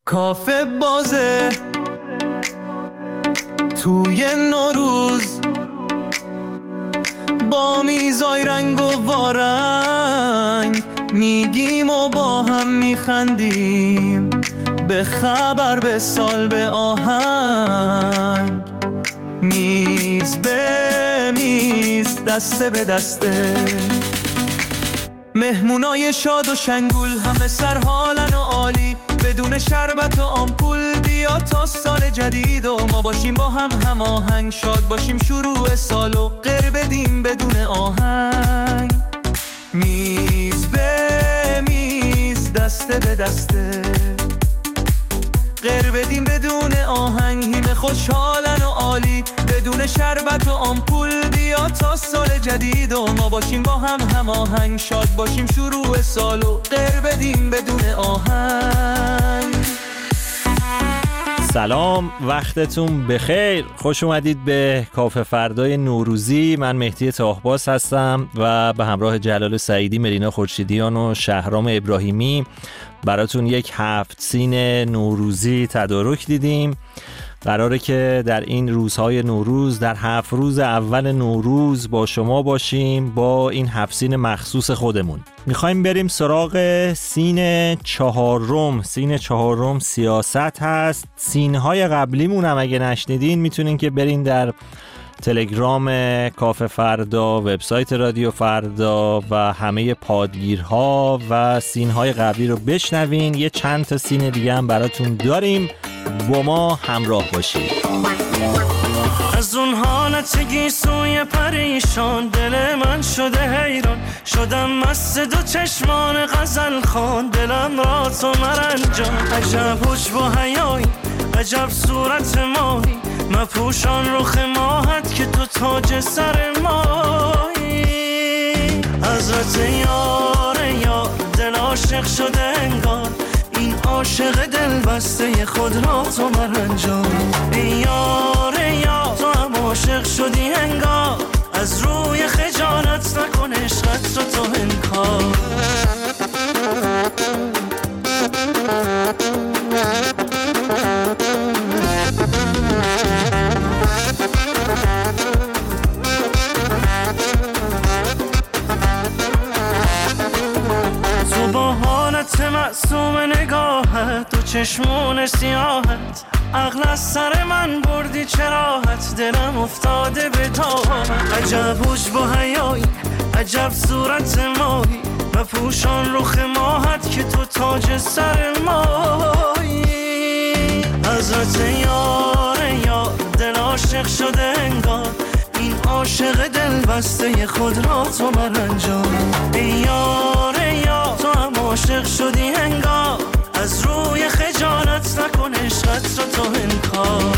کافه بازه توی نوروز با میزای رنگ و وارنگ میگیم و با هم میخندیم، به خبر به سال به آهنگ، میز به میز دسته به دسته، مهمونای شاد و شنگول همه سرحالن و عالی، بدون شربت و آمپول بیا تا سال جدید و ما باشیم با هم هماهنگ، شاد باشیم شروع سال و غیر بدیم بدون آهنگ، میز به میز دسته به دسته، غیر بدیم بدون آهنگ، همه خوشحالن و عالی، بدون شربت و آمپول بیا تا سال جدید و ما باشیم با هم هماهنگ، شاد باشیم شروع سال و غیر بدیم بدون آهنگ. سلام، وقتتون بخیر، خوش اومدید به کافه فردای نوروزی. من مهدی تاهباز هستم و به همراه جلال سعیدی، ملینا خورشیدیان و شهرام ابراهیمی براتون یک 7 سین نوروزی تدارک دیدیم. قراره که در این روزهای نوروز، در 7 روز اول نوروز با شما باشیم با این 7 سین مخصوص خودمون. میخوایم بریم سراغ سین چهارم. سین چهارم سیاست هست. سینهای قبلیمون هم اگه نشنیدین میتونین که برین در تلگرام کافه فردا، وبسایت رادیو فردا و همه پادگیرها و سینهای قبلی رو بشنوین. یه چند تا سین دیگه هم براتون داریم، با ما همراه باشید. از اون حالت گیسوی پریشان دل من شده حیران، شدم مست دو چشمان غزل خان، دلم را تو مرنجان، عجب حجب و حیایی، عجب صورت ماهی، مپوشان رخ ماهت که تو تاج سر مایی، حضرت یار یار دل عاشق شده انگار، این عاشق دل بسته خود را تو مرنجان، یار یار تو هم عاشق شدی انگار، از روی خجالت نکن عشقت رو تو انکار. تو با حالت معصوم نگاهت، دو چشمون سیاهت، عقل از سر من بردی چراحت، دلم افتاده به تاهت، عجب حجب و حیایی، عجب صورت ماهی، و پوشان رخ ماهت که تو تاج سر مایی، حضرت یار یار دل عاشق شده انگار، این عاشق دل بسته خود را تو مرنجان، یار یار تو هم عاشق شدی انگار، از روی خجالت نکن عشقت رو تو انکار.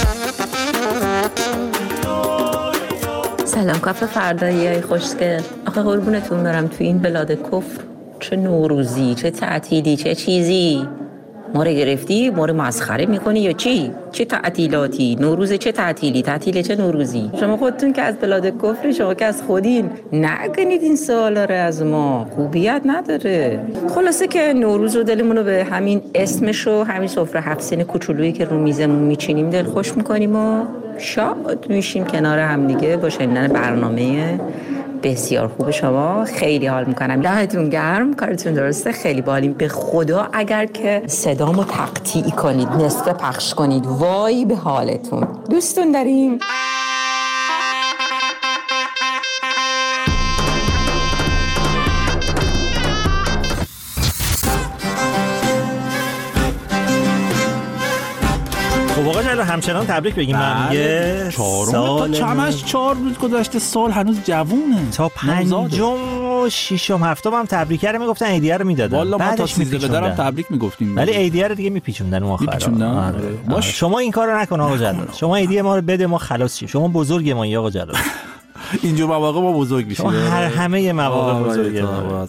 سلام کافه فردایی خوشگل. آخه قربونتون برم، تو این بلاد کفر چه نوروزی، چه تعطیلی، چه چیزی ما رو گرفتی، ما رو مسخره میکنی یا چی؟ چه تعطیلاتی؟ نوروز چه تعطیلی؟ تعطیل چه نوروزی؟ شما خودتون که از بلاد کفر، شما که از خودین، نکنید این سوالا رو از ما، خوبیت نداره. خلاصه که نوروز و دلمون رو به همین اسمش و همین سفره 7 سین کوچولویی که رو میزمون میچینیم دل خوش میکنیم و شاد میشیم کنار هم دیگه با شنیدن برنامه بسیار خوب شما. خیلی حال میکنم، دمتون گرم، کارتون درسته، خیلی بالیم. به خدا اگر که صدامو تقطیع کنید، نصف پخش کنید، وای به حالتون. دوستون داریم. خب آقا جلال همچنان تبریک بگیم. من یه سال چمش 4 روز گذشته، سال هنوز جوونه، تا 5 و 6 و 7 هم تبریک رو میگفتن، ایدیه رو میدادن. والا ما تا 13 درم تبریک میگفتیم، ولی ایدیه رو دیگه میپیچوندن اون آخر. شما این کارو نکن آقا جلال، شما ایدیه ما رو بده، ما خلاص شیم. شما بزرگ ما آقا جلال. اینجور مواقع ما بزرگ میشیم، همه مواقع بزرگه.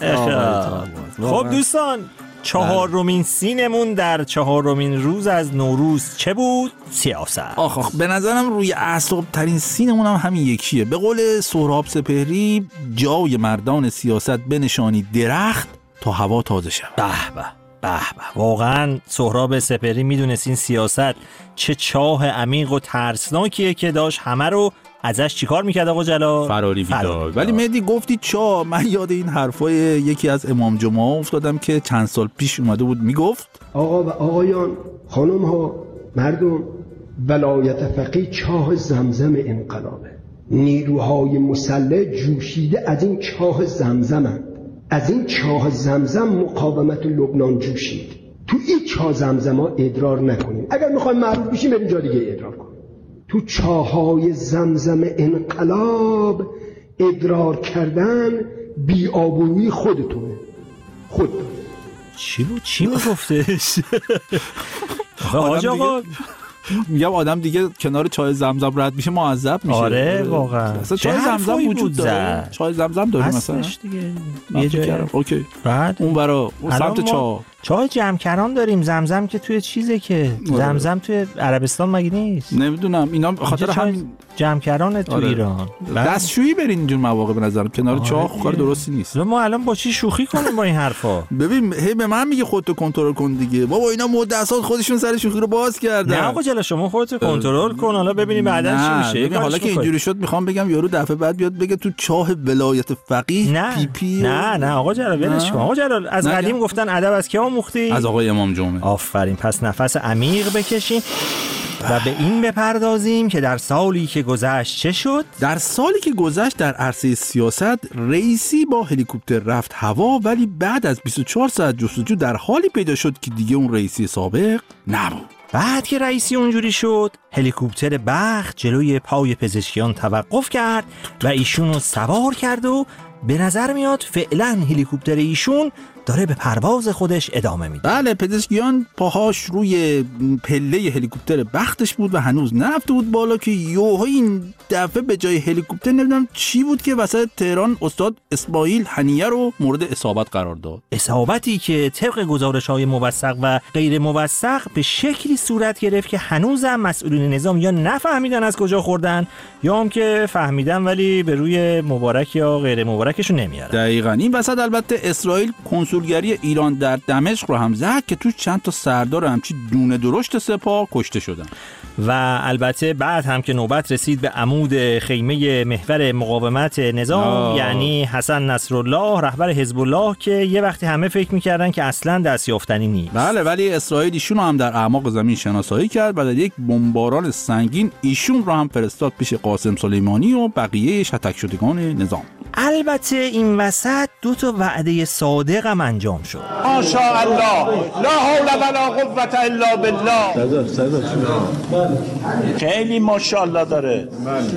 خب دوستان، 4مین سینمون در 4مین روز از نوروز چه بود؟ سیاست. آخ به نظرم روی اعصاب ترین سینمون هم همین یکیه. به قول سهراب سپهری، جای مردان سیاست بنشانی درخت تا هوا تازه شود. به به. به به، واقعا سهراب سپهری میدونست این سیاست چه چاه عمیق و ترسناکیه که داشت همه رو ازش چیکار میکرد آقا جلال؟ فراری میداد. ولی مهدی گفتی چاه، من یاد این حرفای یکی از امام جمعه افتادم که چند سال پیش اومده بود میگفت آقا و آقایان، خانم ها، مردم، ولایت فقیه چاه زمزم انقلابه. نیروهای مسلح جوشیده از این چاه زمزمند. از این چاه زمزم مقاومت لبنان جوشید. تو این چاه زمزم ها ادرار نکنیم. اگر میخوایم معروف بشیم بریم جا دیگه ادرار کنیم. تو چاهای زمزم انقلاب ادرار کردن بی‌آبرویی خودتونه. خود چی میگفتش؟ آقا میگم آدم دیگه کنار چای زمزم رد میشه معذب میشه. آره واقعا. اصلا چای زمزم وجود داره. چای زمزم داریم مثلا دیگه. یه جایی اوکی. بعد اون برا اون سمت چای جمکران داریم. زمزم که توی چیزه که زمزم توی عربستان مگه نیست؟ نمیدونم اینا به خاطر همین جمکران تو ایران. دستشویی برین اینجور مواقع به نظرم کنار چاه کار درستی نیست. ما الان با چی شوخی کنیم با این حرفا؟ ببین هی به من میگه خودتو کنترل کن دیگه. بابا اینا مدت سال خودشون سر شوخی رو باز کردن. نه آقا جلا شما خودتو کنترل کن، حالا ببینیم بعدا چی میشه. حالا که اینجوری شد میخوام بگم یارو دفعه بعد بیاد بگه تو چاه ولایت فقیه پی نه آقا جلال ولش کن. آقا جلال از قدیم گفتن ادب از کی آموختی؟ از آقای امام جمعه. آفرین. پس نفس عمیق بکشیم و به این بپردازیم که در سالی که گذشت چه شد؟ در سالی که گذشت در عرصه سیاست رئیسی با هلیکوپتر رفت هوا، ولی بعد از 24 ساعت جستجو در حالی پیدا شد که دیگه اون رئیسی سابق نبود. بعد که رئیسی اونجوری شد، هلیکوپتر بخت جلوی پای پزشکیان توقف کرد و ایشونو سوار کرد و به نظر میاد فعلا هلیکوپتر ایشون داره به پرواز خودش ادامه میده. بله، پزشکیان پاهاش روی پله هلیکوپتر بختش بود و هنوز نرفته بود بالا که یوها این دفعه به جای هلیکوپتر نمیدونم چی بود که وسط تهران استاد اسماعیل هنیه رو مورد اصابت قرار داد. اصابتی که طبق گزارش‌های موثق و غیر موثق به شکلی صورت گرفت که هنوزم مسئولین نظام یا نفهمیدن از کجا خوردن یا هم که فهمیدن ولی به روی مبارک یا غیر مبارکشون نمیارن. دقیقاً. این وسط البته اسرائیل کنسولگری ایران در دمشق رو هم زد که تو چند تا سردار همچی دونه درشت سپاه کشته شدن. و البته بعد هم که نوبت رسید به عمود خیمه محور مقاومت نظام یعنی حسن نصرالله رهبر حزب الله که یه وقتی همه فکر می‌کردن که اصلاً دستیافتنی نیست. بله، ولی اسرائیل ایشون هم در اعماق زمین شناسایی کرد و در یک بمباران سنگین ایشون رو هم فرستاد پیش قاسم سلیمانی و بقیه شتک شدگان نظام. البته این وسط 2 تا وعده صادق هم انجام شد. ماشاءالله لا حول ولا قوة الا بالله. خیلی ماشاءالله داره.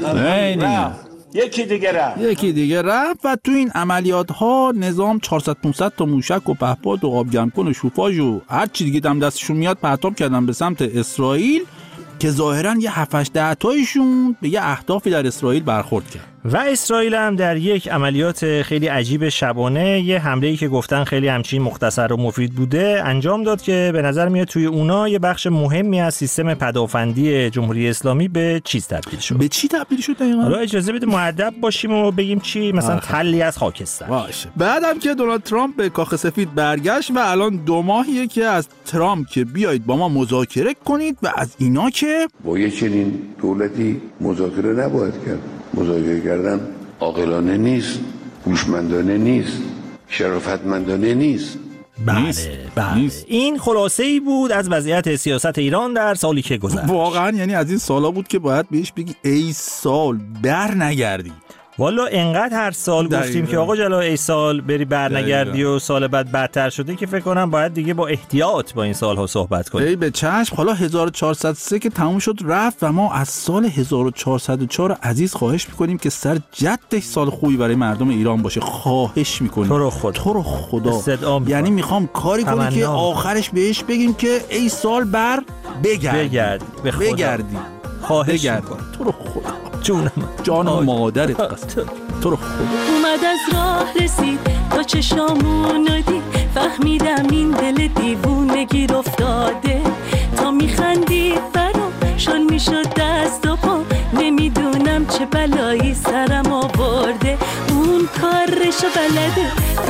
یکی دیگه رفت و تو این عملیات ها نظام 400-500 تا موشک و پهپاد و آبگرمکن و شوفاژ و هر چی دیگه دم دستشون میاد پرتاب کردن به سمت اسرائیل که ظاهراً یه 7-8 تایشون به یه اهدافی در اسرائیل برخورد کرد. و اسرائیل هم در یک عملیات خیلی عجیب شبانه یه حمله‌ای که گفتن خیلی همچین مختصر و مفید بوده انجام داد که به نظر میاد توی اونا یه بخش مهمی از سیستم پدافندی جمهوری اسلامی به چیز تبدیل شد. به چی تبدیل شد دقیقاً؟ حالا اجازه بده مؤدب باشیم و بگیم چی، مثلا تلی از خاکستر. باشه. بعدم که دونالد ترامپ به کاخ سفید برگشت و الان 2 ماهیه که از ترامپ که بیایید با ما مذاکره کنید و از اینا که با یه چنین دولتی مذاکره نباید کرد. مذاکره کردن عاقلانه نیست، هوشمندانه نیست، شرافتمندانه نیست. بله. این خلاصه ای بود از وضعیت سیاست ایران در سالی که گذشت. واقعا یعنی از این سالا بود که باید بهش بگی ای سال بر نگردی. والا انقدر هر سال گفتیم که آقا جلا ای سال بری برنگردی و سال بعد بدتر شده که فکر کنم باید دیگه با احتیاط با این سالها صحبت کنیم. ای به چشم. حالا 1403 که تموم شد رفت و ما از سال 1404 عزیز خواهش میکنیم که سر جدش سال خوبی برای مردم ایران باشه. خواهش میکنیم تو رو خدا یعنی میخوام کاری کنی که آخرش بهش بگیم که ای سال بر بگردی. خواهش میکنم تو رو خدا جان مادرت قصد تو رو خدا. اومد از راه رسید تا چشامونو دید فهمیدم این دل دیوونه گیر افتاده تا میخندید برام شل میشد دست و پا نمیدونم چه بلایی سرم آورده اون کارشو بلده پسر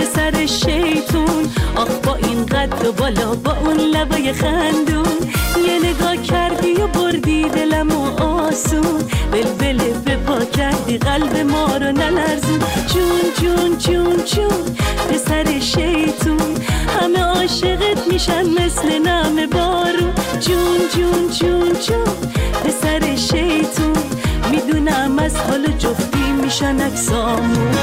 پسر شیطون، آخ با این قد و بالا با اون لبای خندون، یه نگاه کردی و بردی دلمو آسون، بلبل به پا کردی قلب ما رو نلرزون. جون جون جون جون پسر شیطون، همه عاشقت میشن مثل نم بارون. جون جون جون جون پسر شیطون، میدونم از حال جفتی میشن اکسامون.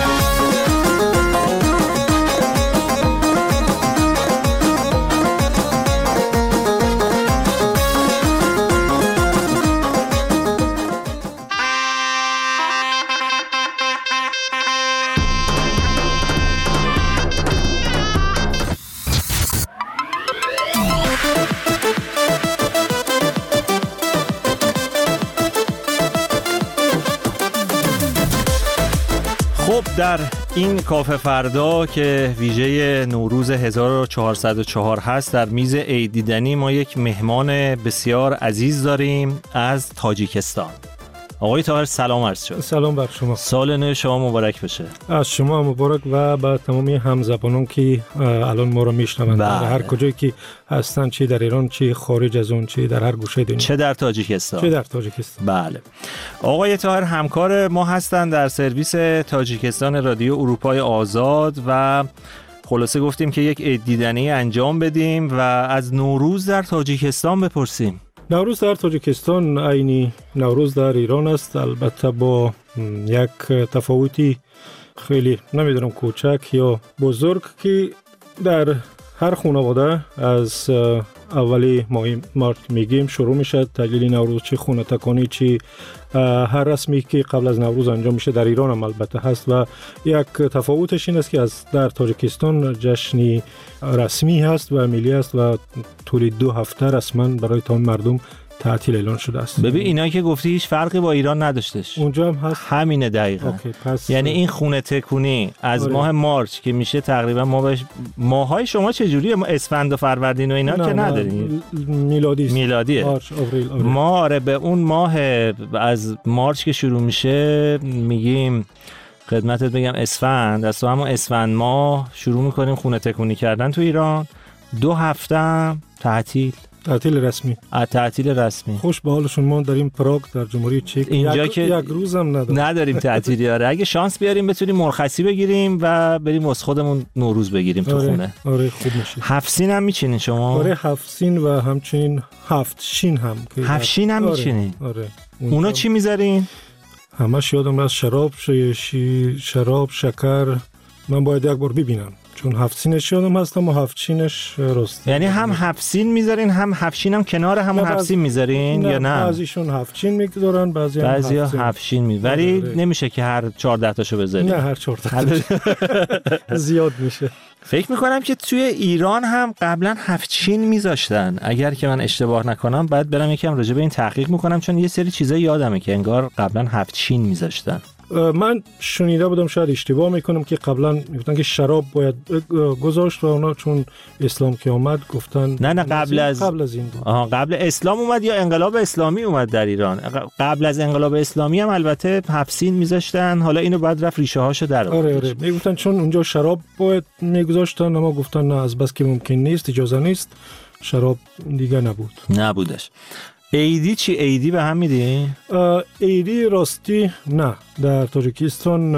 در این کافه فردا که ویژه نوروز 1404 هست، در میز عید دیدنی ما یک مهمان بسیار عزیز داریم از تاجیکستان. آقای طاهر سلام عرض شد. سلام بر شما. سال نو شما مبارک بشه. از شما مبارک و با تمامی همزبانان که الان ما رو میشنوند در هر کجایی که هستن، چه در ایران چه خارج از اون، چه در هر گوشه دنیا، چه در تاجیکستان. بله. آقای طاهر همکار ما هستن در سرویس تاجیکستان رادیو اروپای آزاد و خلاصه گفتیم که یک عید دیدنی انجام بدیم و از نوروز در تاجیکستان بپرسیم. نوروز در تاجیکستان عینی نوروز در ایران است، البته با یک تفاوتی خیلی نمیدونم کوچک یا بزرگ که در هر خانواده از اولی ماه مارچ میگیم شروع میشه تعطیل نوروز، چه خونه تکانی چه هر رسمی که قبل از نوروز انجام میشه در ایران هم البته هست و یک تفاوتش این است که از در تاجیکستان جشنی رسمی هست و ملی است و طول 2 هفته رسما برای تمام مردم تعطیل اعلان شده است. ببین اینا که گفتی هیچ فرقی با ایران نداشتش. اونجا هم هست. همینه دقیقاً. یعنی این خونه تکونی از ماه مارچ که میشه تقریبا ماهای شما چجوریه؟ ما اسفند و فروردین و اینا که نداریم. میلادیه. مارچ، آوریل. ما به اون ماه از مارچ که شروع میشه میگیم خدمتت بگم اسفند، از همون اسفند ماه شروع میکنیم خونه تکونی کردن تو ایران. 2 هفته تعطیل رسمی. خوش به حالشون. ما داریم پراگ در جمهوری چک اینجا که یک روز هم نداریم تعطیلی. آره اگه شانس بیاریم بتونیم مرخصی بگیریم و بریم واسه خودمون نوروز بگیریم تو خونه. آره خوب میشه. 7 سین هم میچینین شما؟ آره 7 سین و همچنین 7 شین هم. 7 شین هم میچینین؟ آره. اونا چی میذارین؟ همش یادم از شراب، شکر. من باید یک بار ببینم چون 7 سینش یادم هستم و 7 شینش راست. یعنی هم 7 سین میذارین هم 7 شین هم کنار همون 7 سین میذارین یا نه؟ بعضیشون 7 شین میذارن بعضیا 7 شین میذارن. ولی نمیشه که هر 14 تاشو بذارین. نه هر 14 زیاد میشه. فکر میکنم که توی ایران هم قبلا 7 شین میذاشتن. اگر که من اشتباه نکنم بعد برم یکم راجع به این تحقیق میکنم چون یه سری چیزا یادمه که انگار قبلا 7 شین میذاشتن. من شنیده بودم، شاید اشتباه میکنم، که قبلا میگفتن که شراب باید گذاشت و اونا چون اسلام که اومد گفتن نه قبل از این بود. قبل اسلام اومد یا انقلاب اسلامی اومد در ایران. قبل از انقلاب اسلامی هم البته 7 سین میذاشتن. حالا اینو بعد رفت ریشه هاشو در آورد. آره میگفتن چون اونجا شراب باید میگذاشتن، اما گفتن نه، از بس که ممکن نیست، اجازه نیست، شراب دیگه نبودش. عیدی چی؟ عیدی به هم میدی؟ عیدی راستی نه، در تاجیکستان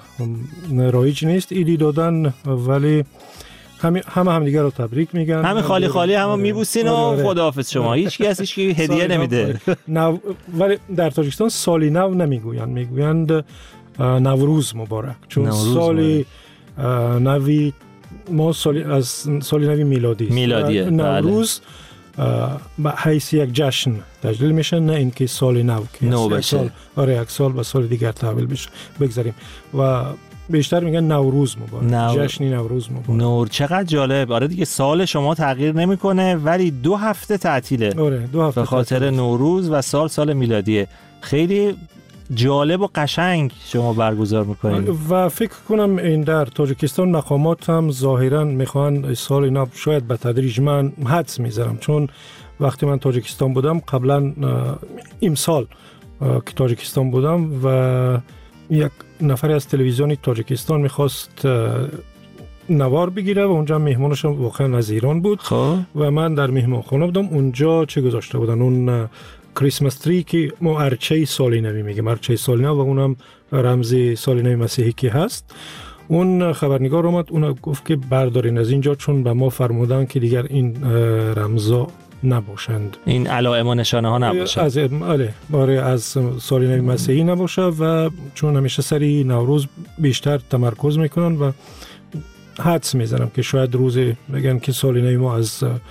رایج نیست عیدی دادن، ولی همه دیگر رو تبریک میگن، همه خالی همه میبوسین و خداحافظ شما. هیچ کسی هدیه نمیده. ولی در تاجیکستان سالی نو نمیگویند، میگویند نوروز مبارک، چون سالی نوی ما از سالی نوی میلادیه. نوروز به حیث یک جشن تجلیل میشه، نه اینکه سال نو بشه. یک سال به سال دیگر تحویل بشه بگذاریم و بیشتر میگن نوروز مبارک. جشنی نوروز مبارک. چقدر جالب. آره دیگه سال شما تغییر نمیکنه ولی 2 هفته تعطیله. آره 2 هفته به خاطر نوروز و سال میلادیه. خیلی جالب و قشنگ شما برگزار میکنید و فکر کنم این در تاجیکستان مقامات هم ظاهرا میخوان سال نو شاید به تدریج، من حدس میذارم چون وقتی من تاجیکستان بودم قبلا امسال که تاجیکستان بودم و یک نفر از تلویزیون تاجیکستان میخواست نوار بگیره و اونجا مهمونش واقعا از ایران بود. و من در مهمانخانه بودم. اونجا چه گذاشته بودن؟ اون کریسمس تری که ما ارچه سالی نوی میگیم، ارچه سالی نو، و اونم رمز سالی نوی مسیحی که هست. اون خبرنگار اومد، اون گفت که بردارین از اینجا، چون به ما فرمودن که دیگر این رمزا نباشند، این علائم و نشانه ها نباشند، از سالی نوی مسیحی نباشه. و چون همیشه سری نوروز بیشتر تمرکز میکنن و حدس میزنم که شاید روزی بگن که سالی نوی ما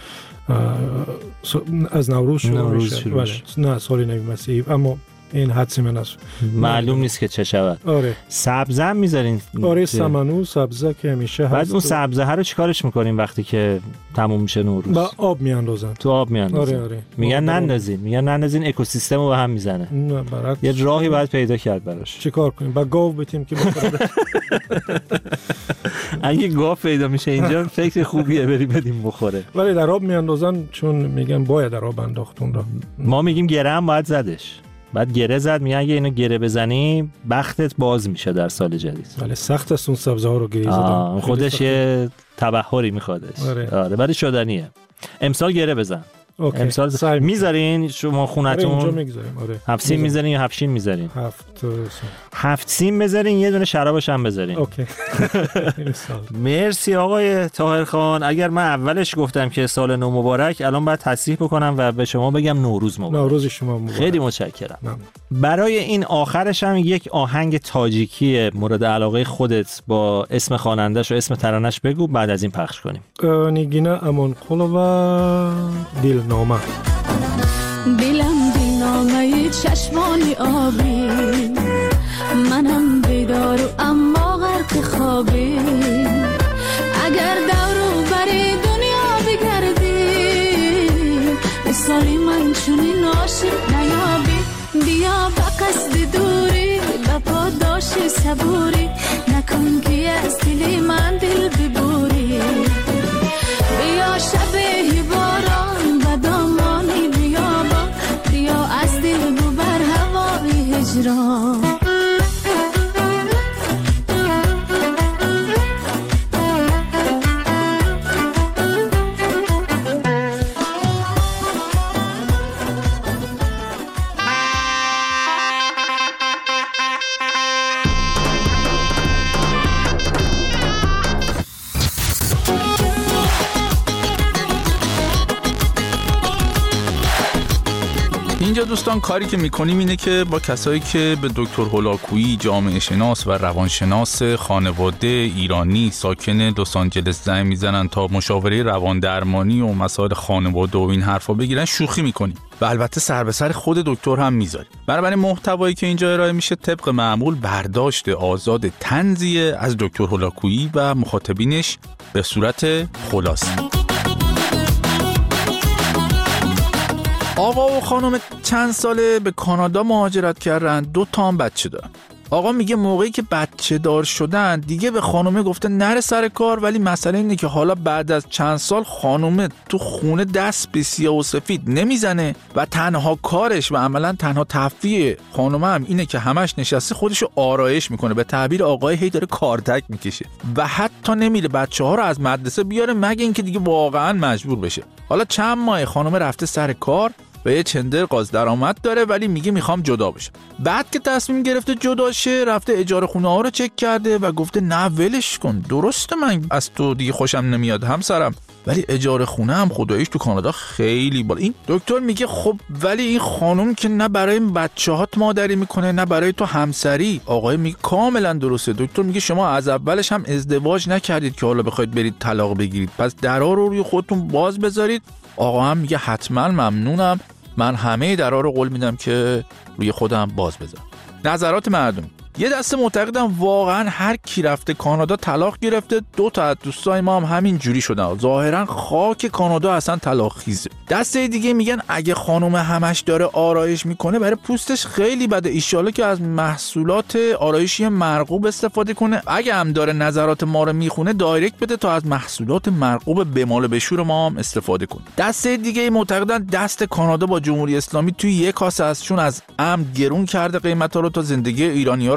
از نوروز شروع میشه. نه سالی نوی مسیحی، اما این حدسی من است، معلوم نیست که چه شود. سبزه هم میذارین؟ سمنو سبزه که همیشه هست. بعد اون سبزه ها رو چیکارش میکنیم وقتی که تموم میشه نوروز؟ با آب میاندازن. تو آب میاندازن. میگن نندازین، اکوسیستم رو به هم میزنه. نه برعکس، یه راهی باید پیدا کرد براش. چیکار کنیم؟ با گاو بتیم که بخوره. اگه گاو پیدا میشه اینجا فکر خوبیه بریم بدیم بخوره. ولی در آب میاندازن، چون میگن باید در آب انداخت اون را. ما میگیم گره هم باید زدش. بعد گره زد، میگه اگه اینو گره بزنی بختت باز میشه در سال جدید. ولی سخت است اون سبزه ها رو گره زدن. خودش یه تبحری میخوادش. آره ولی شدنیه. امسال گره بزن. امسال میذارین شما خونتون؟ اینجا میگذاریم. هفت سیم میذارین یا هفت شین میذارین؟ هفت سیم بذارین، یه دونه شرابش هم بذارین. اوکی. مرسی آقای طاهرخان. اگر من اولش گفتم که سال نو مبارک، الان باید تصحیح بکنم و به شما بگم نوروز مبارک. نوروز شما مبارک. خیلی متشکرم. برای این آخرش هم یک آهنگ تاجیکی مورد علاقه خودت با اسم خواننده‌ش و اسم ترانه‌اش بگو، بعد از این پخش کنیم. نیگینا امان قلوبا دلنامه. دلم دلنامه چشمانی آبی، منم بیدار و اما غرق خوابی. اگر دورو بری دنیا بگردی، مثالی من چونی عاشق نیابی. بیا با قصد دوری با پاداش صبوری، نکن که از دل من دل ببوری. بیا شب باران و دامانی بیابان، بیا از دل ببر هوای هجران. اینجا دوستان کاری که میکنیم اینه که با کسایی که به دکتر هولاکویی، جامعه شناس و روانشناس خانواده ایرانی ساکن لس آنجلس زنگ میزنن تا مشاوره روان درمانی و مسائل خانواده و این حرفا بگیرن، شوخی میکنیم و البته سر به سر خود دکتر هم میذاریم. بنابراین محتوایی که اینجا ارائه میشه طبق معمول برداشت آزاد طنزیه از دکتر هولاکویی و مخاطبینش به صورت خلاصه. آقا و خانم چند ساله به کانادا مهاجرت کردن، 2 تا هم بچه دارن. آقا میگه موقعی که بچه دار شدن دیگه به خانومه گفته نره سر کار، ولی مسئله اینه که حالا بعد از چند سال خانومه تو خونه دست به سیاه و سفید نمیزنه و تنها کارش و عملا تنها تفریح خانومه هم اینه که همش نشسته خودشو آرایش میکنه. به تعبیر آقای هی داره کارتک میکشه و حتی نمیره بچه ها رو از مدرسه بیاره مگه اینکه دیگه واقعا مجبور بشه. حالا چند ماه خانومه رفته سر کار و یه چندر قاز درآمد داره، ولی میگه میخوام جدا بشم. بعد که تصمیم گرفته جدا شه، رفته اجاره خونه ها رو چک کرده و گفته نه ولش کن، درسته من از تو دیگه خوشم نمیاد همسرم، ولی اجاره خونه هم خداییش تو کانادا خیلی بالا. این دکتر میگه خب ولی این خانم که نه برای بچه‌هات مادری میکنه نه برای تو همسری. آقای میگه کاملا درسته. دکتر میگه شما از اولش هم ازدواج نکردید که حالا بخواید برید طلاق بگیرید، پس درا رو روی خودتون باز بذارید. آقا هم میگه حتما ممنونم، من همه درا رو قول میدم که روی خودم باز بذارم. نظرات مردم. یه دسته معتقدن واقعا هر کی رفته کانادا طلاق گرفته. 2 تا از دوستای ما هم همین جوری شدن، ظاهرا خاک کانادا اصلا طلاق خیزه. دسته دیگه میگن اگه خانم همش داره آرایش میکنه برای پوستش خیلی بده، ایشالا که از محصولات آرایشی مرغوب استفاده کنه. اگه هم داره نظرات ما رو میخونه دایرکت بده تا از محصولات مرغوب بمال بشور ما هم استفاده کنه. دسته دیگه معتقدن دست کانادا با جمهوری اسلامی توی یک کاسه است، چون از عمد گرون کرده قیمتا رو تا زندگی ایرانی‌ها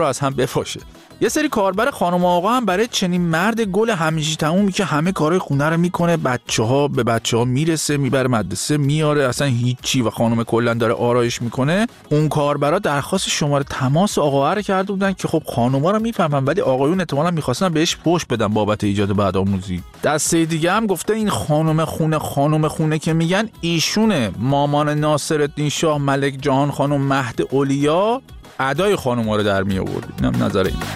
رو از هم بپاشه. یه سری کاربر خانم و آقا هم برای چنین مرد گل همیشه تمومی که همه کارهای خونه رو میکنه، بچه‌ها به بچه‌ها میرسه، میبره مدرسه، میاره، اصلا هیچی، و خانم کلا داره آرایش میکنه، اون کاربرا درخواست شماره تماس آقا رو کرده بودن که خب خانوما رو میفهمن ولی آقایون احتمالاً می‌خواستن بهش پوش بدن بابت ایجاد بعدآموزی. دسته دیگه هم گفته این خانم خونه که میگن ایشونه، مامان ناصرالدین شاه ملک جهان خانم مهد اولیا ادای خانوما رو در می آورد. اینم نظر این.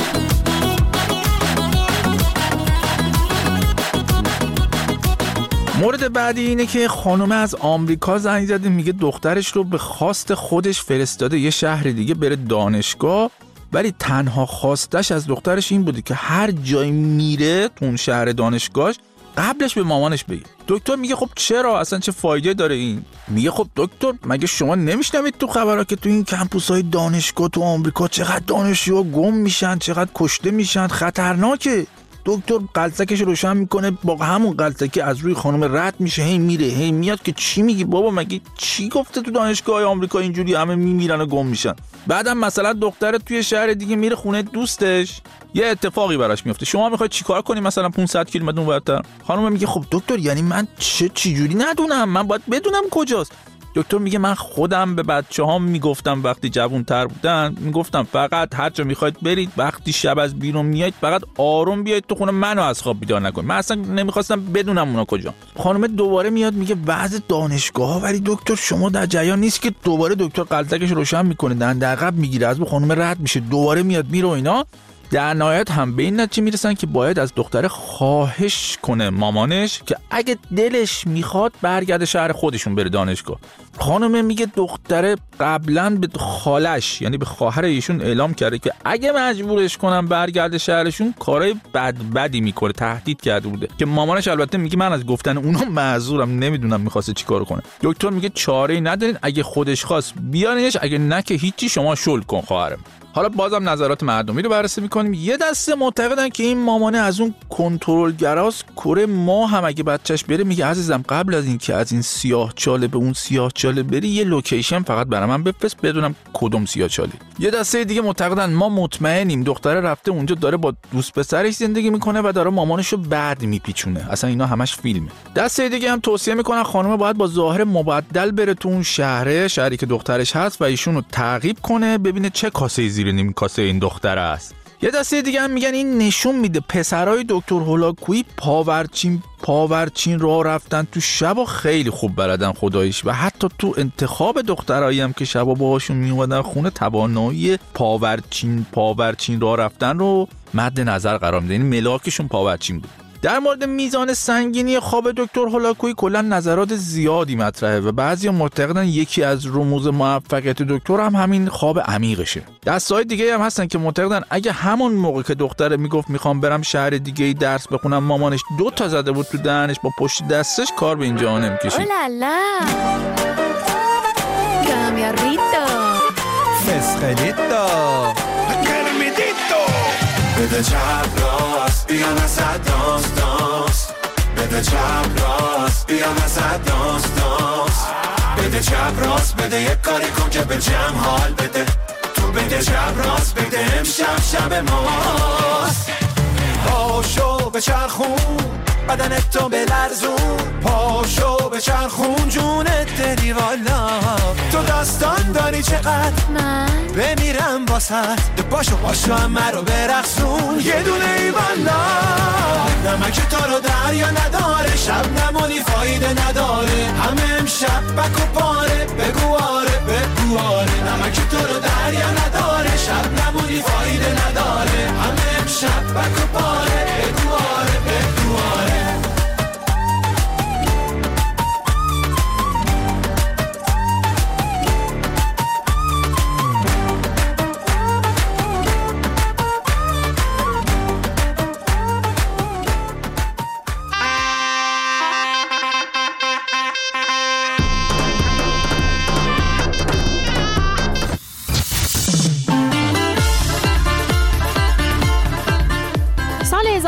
مورد بعدی اینه که خانومه از آمریکا زنگ زده، میگه دخترش رو به خواست خودش فرستاده یه شهر دیگه بره دانشگاه، ولی تنها خواستش از دخترش این بوده که هر جایی میره تو اون شهر دانشگاهش قبلش به مامانش بگه. دکتر میگه خب چرا، اصلا چه فایده داره این؟ میگه خب دکتر مگه شما نمیشنوید تو خبرها که تو این کمپوس‌های دانشگاه تو آمریکا چقدر دانشجوها گم میشن، چقدر کشته میشن، خطرناکه. دکتر قلتکش روشن میکنه، با همون قلتکی از روی خانم رد میشه، هی میره هی میاد که چی میگی بابا، مگه چی گفته تو دانشگاه آمریکا اینجوری همه میمیرن و گم میشن؟ بعدم مثلا دختر توی شهر دیگه میره خونه دوستش، یه اتفاقی براش میفته، شما میخواید چیکار کنی مثلا 500 کیلومتر اونورتر؟ خانم میگه خب دکتر یعنی من چجوری ندونم، من باید بدونم کجاست؟ دکتر میگه من خودم به بچه‌هام میگفتم وقتی جوان‌تر بودن، میگفتم فقط هر جا میخواید برید، وقتی شب از بیرون میایید فقط آروم بیاید تو خونه، منو از خواب بیدار نکنید. من اصلا نمیخواستم بدونم اونا کجا. خانم دوباره میاد میگه بعضی دانشگاه‌ها، ولی دکتر شما در جریان نیست که دوباره دکتر قلتکش روشن میکنه، دنده عقب میگیره، از خانم رد میشه، دوباره میاد میره و اینا. در نهایت هم به این نتیجه میرسن که باید از دختره خواهش کنه مامانش که اگه دلش میخواد برگرده شهر خودشون بره دانشگاه. خانم میگه دختره قبلا به خالش یعنی به خواهر ایشون اعلام کرده که اگه مجبورش کنم برگرده شهرشون کارهای بدی میکنه، تهدید کرده بوده، که مامانش البته میگه من از گفتن اونا معذورم، نمیدونم میخواسته چیکار کنه. دکتر میگه چاره‌ای ندارین، اگه خودش خواست بیارینش، اگه نه که هیچی، شما شل کن خواهرم. حالا بازم نظرات مردمی رو بررسی میکنیم. یه دسته معتقدن که این مامانه از اون کنترلگراست، کره ما هم اگه بچهش بره میگه عزیزم قبل از این که از این سیاه چاله به اون سیاه چاله بری یه لوکیشن فقط برای من بفرست بدونم کدوم سیاه چاله. یه دسته دیگه معتقدن ما مطمئنیم دختره رفته اونجا داره با دوست پسرش زندگی میکنه و داره مامانشو بد میپیچونه، اصلا اینا همش فیلمه. دسته دیگه هم توصیه میکنن خانم باید با ظاهر مبدل بره تو اون شهری که دخترش هست و ایشونو تعقیب کنه ببینه چه کاسه زیر نیم کاسه این دختره است. یه دسته دیگه هم میگن این نشون میده پسرای دکتر هولاکویی پاورچین راه رفتن تو شبا خیلی خوب بلدن خداییش، و حتی تو انتخاب دخترایی هم که شبا باهاشون میومدن خونه توانایی پاورچین راه رفتن رو مد نظر قرار میدن، یعنی ملاکشون پاورچین بود. در مورد میزان سنگینی خواب دکتر هولاکویی کلا نظرات زیادی مطرحه و بعضیا معتقدن یکی از رموز موفقیت دکتر هم همین خواب عمیقشه. دستای دیگه هم هستن که معتقدن اگه همون موقع که دختر میگفت میخوام برم شهر دیگه درس بخونم مامانش 2 تا زده بود تو دهنش با پشت دستش، کار به اینجا نمیکشید. اولالا کامیاریتو فسخلیتو بده چپ راست بیام از داست بده چپ راست بیام از داست بده چپ راست بده یک کاری کن که به جمع حال بده تو بده چپ راست بده امشب شب ماست پاشو به چرخون بدنتو بلرزون پاشو به چرخون جونت دری والا تو داستان داری چقدر من بمیرم واسط باشو همه رو برقصون یه دونه ای والا نمک تو رو دریا نداره شب نمونی فایده نداره همه امشب بک و پاره بگو آره نمک تو رو دریا نداره شب نمونی فایده نداره همه امشب بک و پاره بگو آره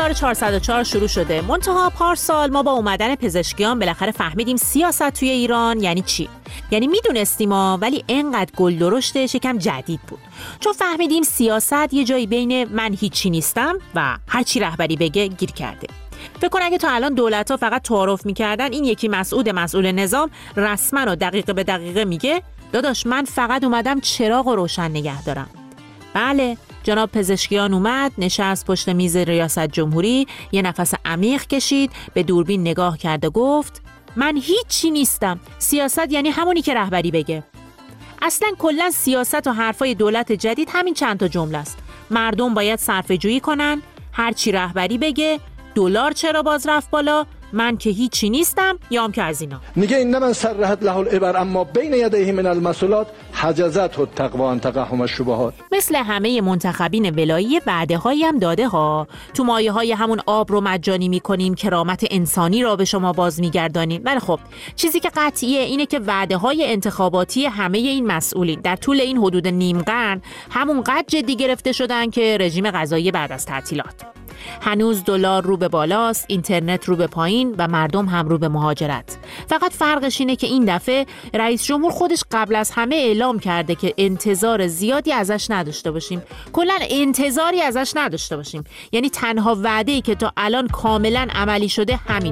1404 شروع شده. منتها پارسال ما با اومدن پزشکیان بالاخره فهمیدیم سیاست توی ایران یعنی چی. یعنی میدونستیم ولی انقدر گل درشتش یکم جدید بود. چون فهمیدیم سیاست یه جایی بین من هیچی نیستم و هر چی رهبری بگه گیر کرده. فکر کن اگه تا الان دولت‌ها فقط تعارف می‌کردن این یکی مسئول نظام رسما و دقیقه به دقیقه میگه داداش من فقط اومدم چراغ رو روشن نگه دارم. بله، جناب پزشکیان اومد، نشست پشت میز ریاست جمهوری، یه نفس عمیق کشید، به دوربین نگاه کرد و گفت من هیچی نیستم. سیاست یعنی همونی که رهبری بگه. اصلا کلا سیاست و حرفای دولت جدید همین چند تا جمله است. مردم باید صرفه جویی کنن، هر چی رهبری بگه، دلار چرا باز رفت بالا، من که هیچی نیستم، یام که از اینا. میگه این من سرحت له العبر اما بین یدیه من المسئولات حجزت التقوی ان تقهم الشبهات. مثل همه منتخبین ولایی وعده‌هایی هم داده ها. تو مایه‌های همون آب رو مجانی می‌کنیم، کرامت انسانی را به شما باز می‌گردانیم. ولی خب چیزی که قطعیه اینه که وعده‌های انتخاباتی همه این مسئولین در طول این حدود نیم قرن همون قدر جدی گرفته شدن که رژیم غذایی بعد از تعطیلات. هنوز دلار رو به بالاست، اینترنت رو به پایین و مردم هم رو به مهاجرت. فقط فرقش اینه که این دفعه رئیس جمهور خودش قبل از همه اعلام کرده که انتظار زیادی ازش نداشته باشیم. کلاً انتظاری ازش نداشته باشیم. یعنی تنها وعده‌ای که تا الان کاملاً عملی شده همین.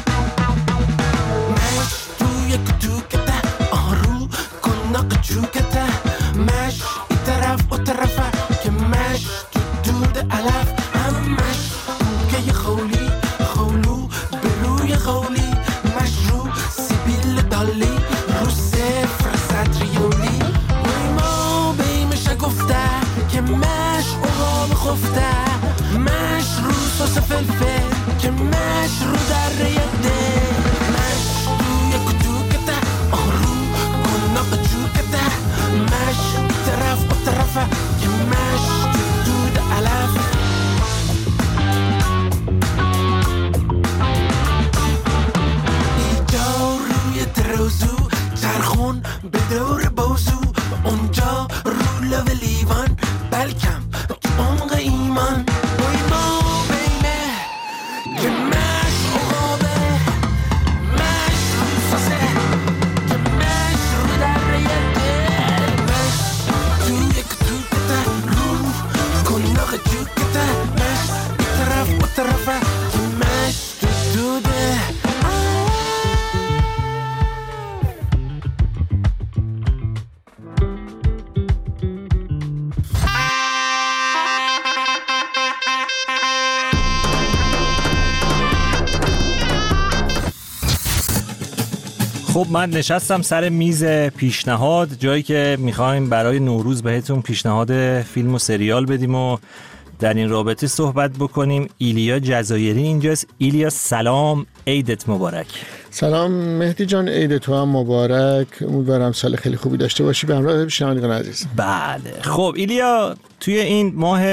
خب من نشستم سر میز پیشنهاد، جایی که میخوایم برای نوروز بهتون پیشنهاد فیلم و سریال بدیم و در این رابطه صحبت بکنیم. ایلیا جزایری اینجاست. ایلیا سلام، عیدت مبارک. سلام مهدی جان، عید تو هم مبارک. امیدوارم سال خیلی خوبی داشته باشی به همراه شنوندگان عزیز. بله خب ایلیا، توی این ماه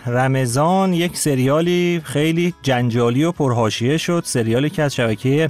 رمضان یک سریالی خیلی جنجالی و پرحاشیه شد، سریالی که از شبکه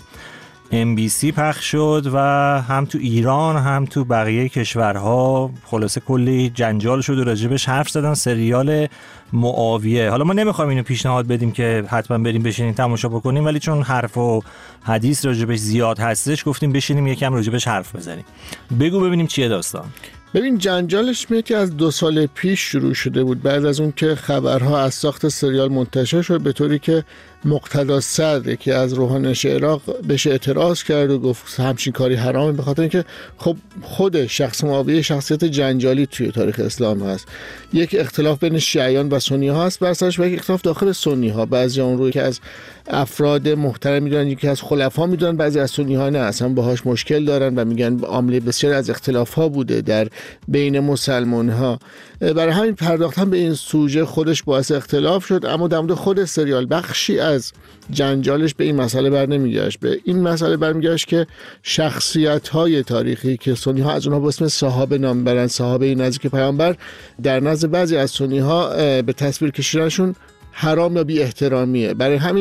MBC پخش شد و هم تو ایران هم تو بقیه کشورها خلاصه کلی جنجال شد و راجبش حرف زدن. سریال معاویه. حالا ما نمیخوایم اینو پیشنهاد بدیم که حتما بریم بشینیم تماشا بکنیم، ولی چون حرف و حدیث راجبش زیاد هستش گفتیم بشینیم یکم راجبش حرف بزنیم. بگو ببینیم چیه داستان. ببین جنجالش میاد که از 2 سال پیش شروع شده بود، بعد از اون که خبرها از ساخت سریال منتشر شد، به طوری که مقتدا صدر که از روحانیون عراق بهش اعتراض کرد و گفت همچین کاری حرامه، به خاطر اینکه خب خود شخص معاویه شخصیت جنجالی توی تاریخ اسلام هست. یک اختلاف بین شیعیان و سنی ها هست، برسرش یک اختلاف داخل سنی ها. بعضی اون رو که از افراد محترم میدونن، یکی از خلفا میدونن، بعضی از سنی ها نه، اصلا باهاش مشکل دارن و میگن عامل بسیار از اختلاف ها بوده در بین مسلمان ها. برای همین پرداختن به این سوژه خودش باعث اختلاف شد، اما در مورد خود سریال بخشی از جنجالش به این مسئله بر نمیگشت. به این مسئله برمیگشت که شخصیت‌های تاریخی که سنی‌ها از اونها به اسم صحابه نام برن، صحابه نزدیک پیامبر، در نزد بعضی از سنی‌ها به تصویر کشیدنشون حرام یا بی احترامیه. برای همین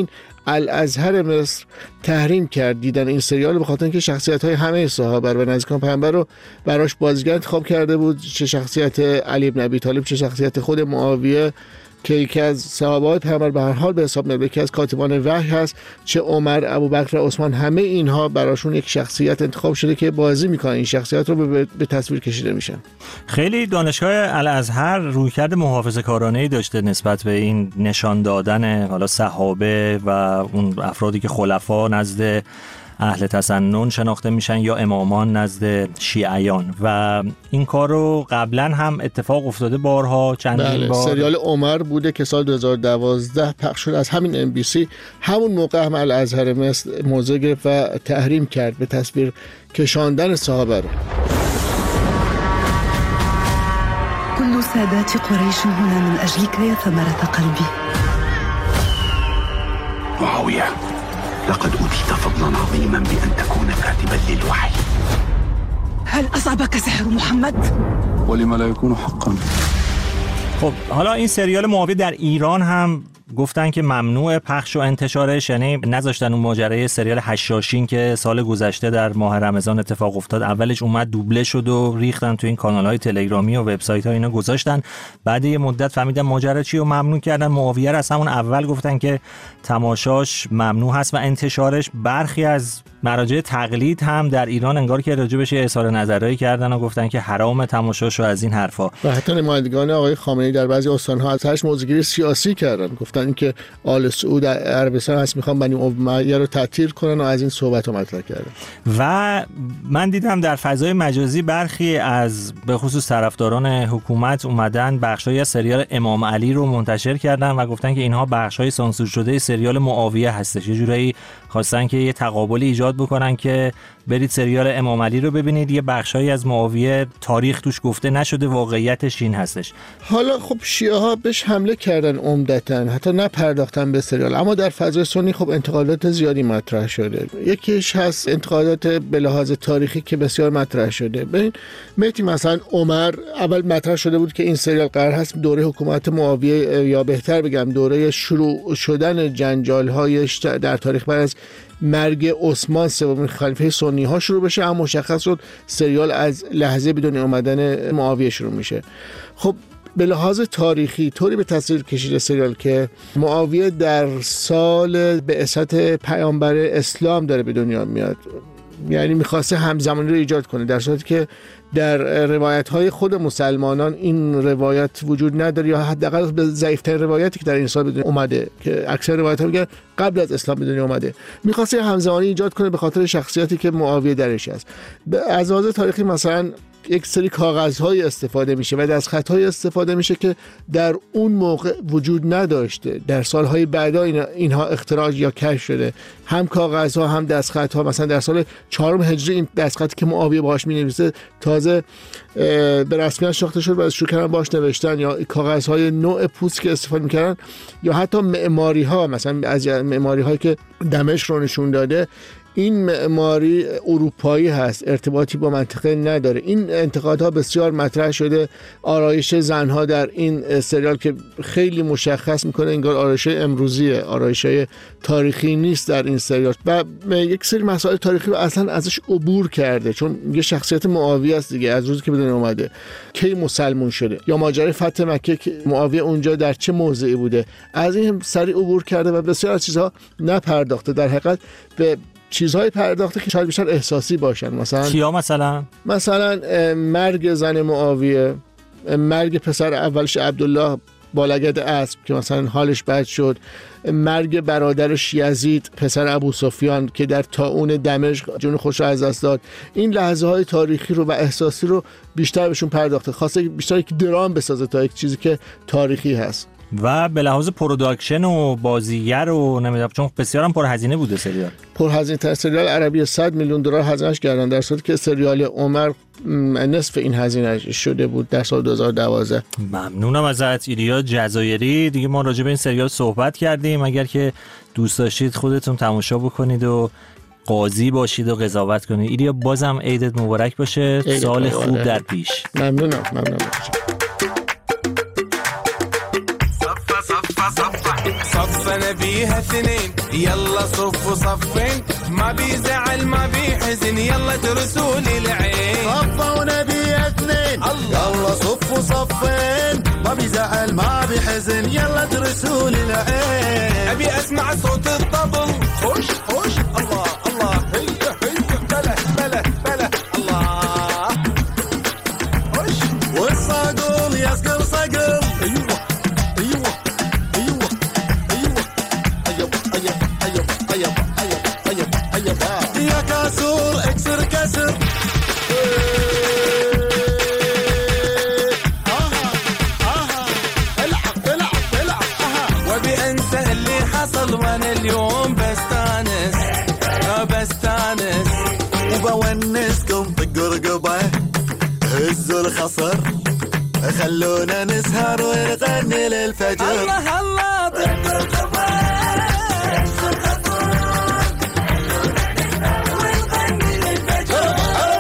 الازهر مصر تحریم کرد دیدن این سریال، به خاطر اینکه شخصیت‌های همه صحابه و نزدیکان پیامبر رو براش بازیگر انتخاب کرده بود، چه شخصیت علی بن ابی طالب، چه شخصیت خود معاویه که یکی از صحابه‌های پیامبر به هر حال به حساب میاد، یکی از کاتبان وحی هست، چه عمر، ابوبکر، عثمان، همه اینها براشون یک شخصیت انتخاب شده که بازی میکنن این شخصیت رو به تصویر کشیده میشن. خیلی دانشگاه الازهر رویکرد محافظه‌کارانه‌ای داشته نسبت به این نشان دادن حالا صحابه و اون افرادی که خلفا نزد اهل تسنن شناخته میشن یا امامان نزد شیعیان، و این کار رو قبلا هم اتفاق افتاده بارها، چندین بار. سریال عمر بوده که سال 2012 پخش شد از همین MBC. همون موقع هم الازهر مصر موضع گرفت و تحریم کرد به تصویر کشاندن صحابه رو. كل سادات قريش هنا من أجلك يا ثمرة قلبي. معاوية، لقد أوتيت فضلا عظيما بأن تكون كاتبا للوحي. هل أصابك سحر محمد؟ ولما لا يكون حقا. خب حالا این سریال معاویه در ایران هم گفتن که ممنوع پخش و انتشارش، یعنی نذاشتن اون ماجرای سریال حشاشین که سال گذشته در ماه رمضان اتفاق افتاد، اولش اومد دوبله شد و ریختن تو این کانال‌های تلگرامی و وبسایت‌ها اینا گذاشتن، بعد یه مدت فهمیدن ماجرا چی و ممنوع کردن. معاویه را از همون اول گفتن که تماشاش ممنوع هست و انتشارش. برخی از مراجع تقلید هم در ایران انگار که راجبش اظهار نظرایی کردن و گفتن که حرام تماشاش و از این حرفا. و حتی نمایندگان آقای خامنه‌ای در بعضی استان‌ها ازش موضوعگیری سیاسی کردن، گفتن اینکه آل سعود عربستان هست میخوان بنی امیه رو تعطیل کنن و از این صحبت رو مطرح کردن. و من دیدم در فضای مجازی برخی از به خصوص طرفداران حکومت اومدن بخشای از سریال امام علی رو منتشر کردن و گفتن که اینها بخشای سانسور شده سریال معاویه هستش. یه جورایی خواستن که یه تقابلی ایجاد بکنن که برید سریال امام علی رو ببینید، یه بخشایی از معاویه تاریخ توش گفته نشده، واقعیتش این هستش. حالا خب شیعه ها بهش حمله کردن عمدتاً، حتی نپرداختن به سریال، اما در فضای سنی خب انتقادات زیادی مطرح شده. یکیش هست انتقادات به لحاظ تاریخی که بسیار مطرح شده. ببین مهدی، مثلا عمر اول مطرح شده بود که این سریال قرار هست دوره حکومت معاویه، یا بهتر بگم دوره شروع شدن جنجال‌هایش در تاریخ بعد از مرگ عثمان سومین خلیفه سنی ها شروع بشه، اما مشخص شد سریال از لحظه بدون اومدن معاویه شروع میشه. خب به لحاظ تاریخی طوری به تصویر کشیده سریال که معاویه در سال بعثت پیامبر اسلام داره به دنیا میاد، یعنی میخواسته همزمانی رو ایجاد کنه، در صورتی که در روایت‌های خود مسلمانان این روایت وجود نداره، یا حداقل به ضعیف‌ترین روایتی که در این سال به دنیا اومده که اکثر روایت‌ها میگن قبل از اسلام به دنیا اومده، می‌خواسته همزمانی ایجاد کنه به خاطر شخصیتی که معاویه درش است. از لحاظ تاریخی مثلا یک سری کاغذهای استفاده میشه و دستخط‌های استفاده میشه که در اون موقع وجود نداشته، در سالهای بعدا اینها اختراع یا کشف شده، هم کاغذها هم دستخط‌ها. مثلا در سال 4 هجری این دستخطی که معاویه باهاش مینویسه تازه به رسمیت شناخته شد و از شروع کردن باهاش نوشتن، یا کاغذهای نوع پوست که استفاده میکردن، یا حتی معماری‌ها، مثلا از معماری‌هایی که دمشق رو نشون داده این معماری اروپایی هست، ارتباطی با منطقه نداره. این انتقادها بسیار مطرح شده. آرایش زنها در این سریال که خیلی مشخص میکنه انگار آرایش امروزیه، آرایش تاریخی نیست در این سریال، و یک سری مسائل تاریخی رو اصلا ازش عبور کرده، چون یه شخصیت معاویه است دیگه، از روزی که به دنیا اومده کی مسلمون شده، یا ماجرای فتح مکه که معاویه اونجا در چه موضعی بوده، از این سریع عبور کرده و بسیار از چیزها نپرداخته. در حقیقت به چیزهای پرداخته که شاید بیشتر احساسی باشن. مثلا کیا؟ مثلا مرگ زن معاویه، مرگ پسر اولش عبدالله با لگد اسب که مثلا حالش بد شد، مرگ برادرش یزید پسر ابو سفیان که در طاعون دمشق جون خودش رو از دست داد. این لحظه های تاریخی رو و احساسی رو بیشتر بهشون پرداخته، خواسته بیشتر یک درام بسازه تا یک چیزی که تاریخی هست. و به لحاظ پروداکشن و بازیگر و نمیدونم، چون بسیار هم پرهزینه بوده سریال، پرهزینه تر سریال عربی 100 میلیون دلار هزینه‌اش کردن، در صورتی که سریال عمر نصف این هزینه شده بود در سال 2012. ممنونم ازت ایلیا جزایری. دیگه ما راجع به این سریال صحبت کردیم، اگر که دوست داشتید خودتون تماشا بکنید و قاضی باشید و قضاوت کنید. ایلیا بازم عیدت مبارک باشه، سال خوب در پیش. ممنونم. صفنا بيها اثنين يلا صفوا صفين ما بيزعل ما بيحزن يلا ترسوا لي العين صفونا بيها اثنين يلا صفوا صفين ما بيزعل ما بيحزن يلا ترسوا لي العين ابي اسمع صوت الطبل خوش خوش الله الله هيا هيا بلا بلا بلا الله خوش والصقل يسقل صقل ايوه ايوه ايوه ايوه ايوه ايوه ايوه ايوه ايوه يا كاسور اكسر كسر وانا اليوم بستانس بستانس وبونسكم طقوا رقبه هزوا الخصر خلونا نسهر ونغني للفجر الله الله طقوا رقبه هزوا الخصر ونغني للفجر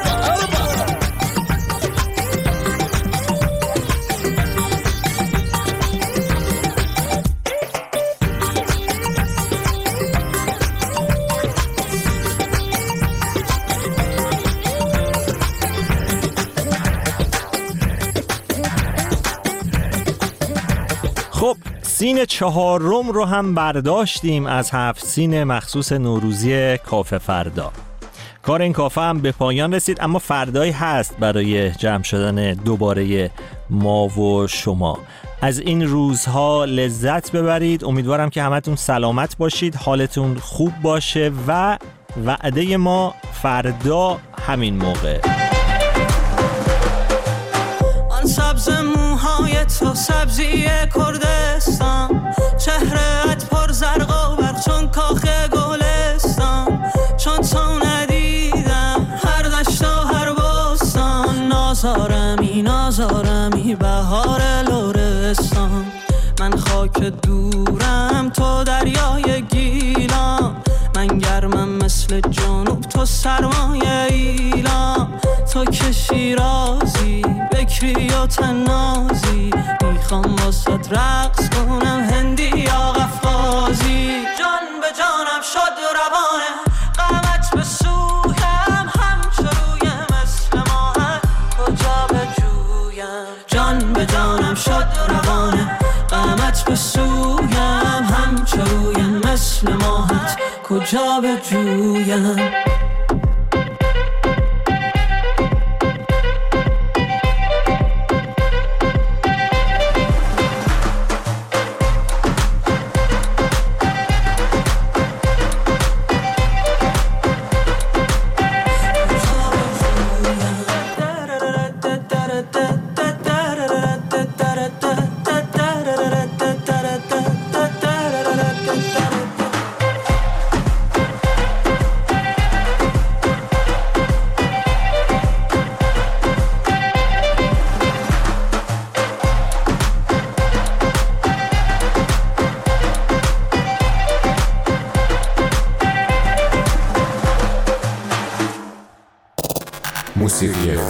خب سین چهارم رو هم برداشتیم از 7 سین مخصوص نوروزی کافه فردا. کار این کافه هم به پایان رسید، اما فردایی هست برای جمع شدن دوباره ما و شما. از این روزها لذت ببرید. امیدوارم که همتون سلامت باشید، حالتون خوب باشه و وعده ما فردا همین موقع. سبز موهای تو سبزی کردستان، چهره‌ات پر زرق و برق چون کاخ گلستان، چون تو ندیدم هر دشت و هر بستان، نازارمی بهار لرستان، من خاک دورم تو دریای گیلان، من گرمم مثل جنوب تو سرمایه ایلان، تو که شیرازی بکری و تنازی، میخوام واسات رقص کنم هندی یا قفقازی، جان به جانم شد روانه قامت به سویم، همچو روی مثل ماهت کجا بجویم، جان به جانم شد روانه قامت به سویم، همچو روی مثل ماهت کجا بجویم. موسیقی